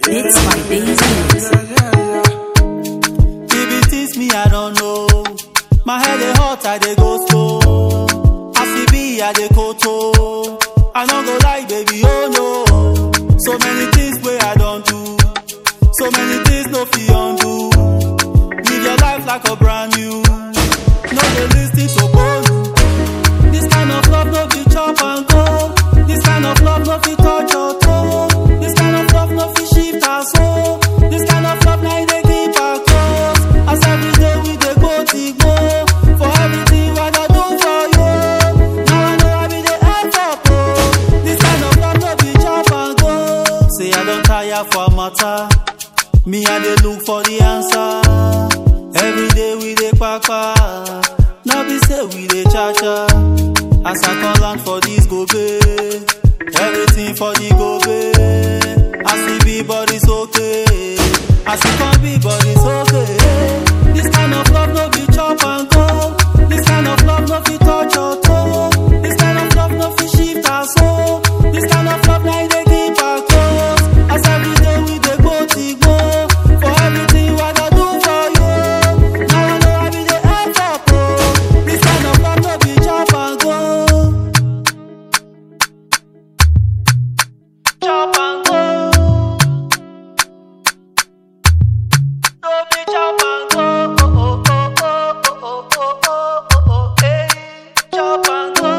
Bits by Daisy. If it is me, I don't know. My head is hot, I dey go slow. I see B, I dey koto. I don't go lie, baby, oh no. So many things where I don't do. So many things no fit undo. Live your life like a brand new. No dey listen to bone. This kind of love no be chop and go. This kind of love no fit touch your toe. This kind of love no fit shift our soul. This kind of love now they keep our close. As every day we dey go tigbo. For everything what I do for you. Now I know I be the end up. This kind of love no be chop and go. Say I don't tire for a matter. Me I dey look for the answer. Every day we dey kpakpa. Now be say we dey cha-cha. As I come land for this gobe. Everything for the gobe. I see be but it's okay. I see come be but it's okay. This kind of love no be chop and go. This kind of love no fit touch your toe. This kind of love no fit shift our soul. This kind of love now they keep our close. As every day we dey go tigbo. For everything what I do for you. Now I know I be the end up. This kind of love no be chop and go. Chop and go. No be chop and go. Oh, oh, oh, oh, oh, oh, oh, oh, oh, hey. Chop and go.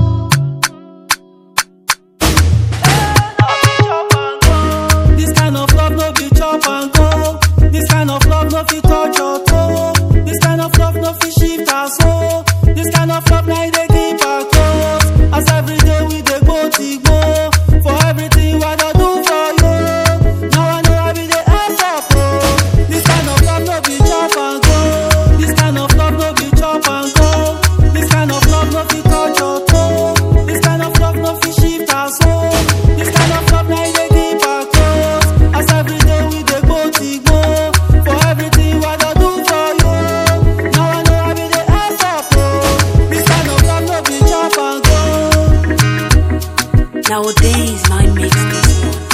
This kind of love no be chop and go. This kind of love no fit touch your toe. This kind of love no fit shift our soul. This kind of love now they keep our close. As every day we dey go tigbo. For everything what I do for you. Now I know I be the end up. This kind of love no be chop and go. This kind of love no be chop and go. This kind of love no fit touch your toe. This kind of love no fit shift our soul. This kind of love now they keep our close. As every day we dey go tigbo. For everything what I do for you. Now I know I be the end up. This kind of love no be chop and go. Nowadays, my mix this one.